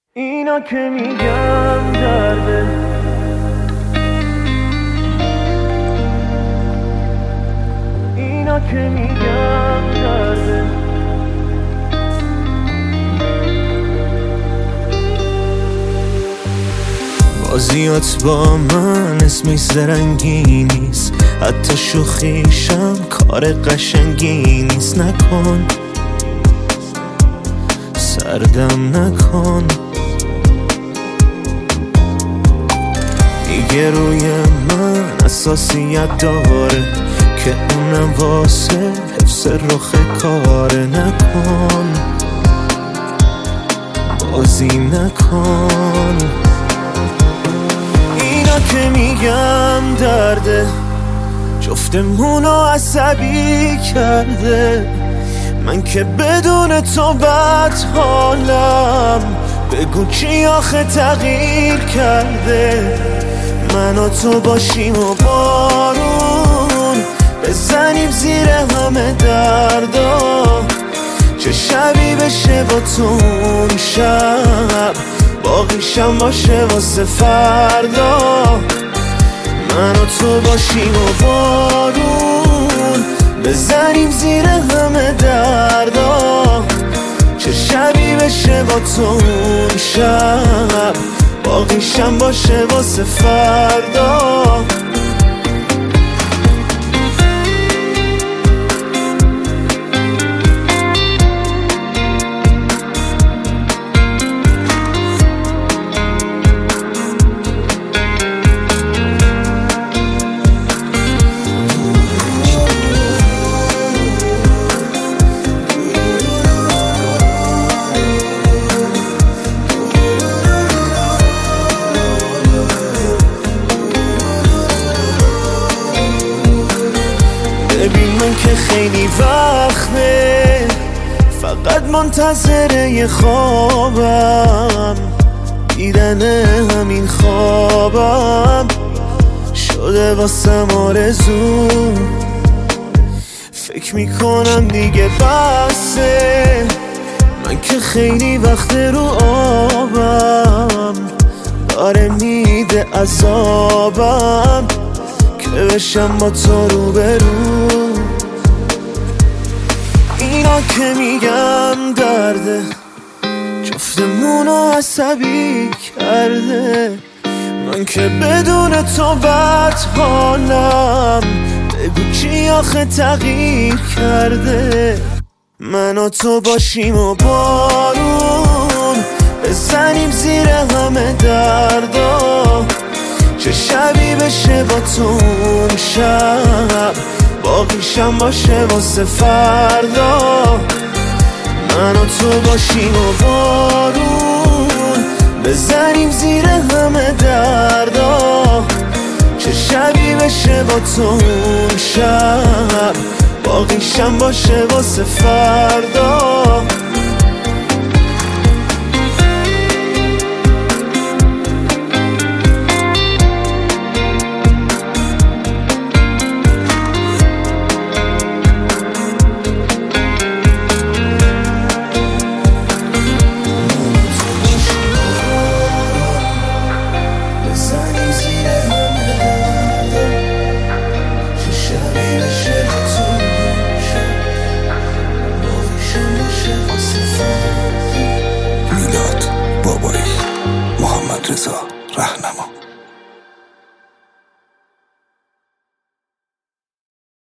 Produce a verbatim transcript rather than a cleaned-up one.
اینا که میگم درده، اینا که میگم درده. بازیات با من اسمی زرنگی نیست، حتی شوخیشم کار قشنگی نیست. نکن سردم نکن، میگه روی من اساسیت داره که اونم واسه حفظ رخ کاره. نکن بازی نکن، اینا که میگم درده، جفتمونو عصبی کرده. من که بدون تو بد حالم، بگو کی آخه تغییر کرده. من و تو باشیم و بارون بزنیم زیر همه دردا، چه شبی بشه با تو اون شب، باقیشم باشه واسه فردا. من و تو باشیم و بارون بزنیم زیر همه دردا، چه شبی بشه با تو اون شب، باقیشم باشه واسه فردا. ببین من که خیلی وقته فقط منتظر یه خوابم، دیدن همین خوابم شده واسم آرزو. فکر میکنم دیگه بسه، من که خیلی وقت رو آبم، داره میده عذابم که بشم با تو رو برو. اینا که میگم درده، جفتمونو عصبی کرده. من که بدون تو بد حالم، بگو کی آخه تغییر کرده. من و تو باشیم و بارون بزنیم زیر همه دردا، چه شبی بشه با تو اون شب، باقیشم باشه واسه فردا. من و تو باشیم و بارون بزنیم زیر همه دردا، چه شبی بشه با تو اون شب، باقیشم باشه واسه فردا. رضا رهنما.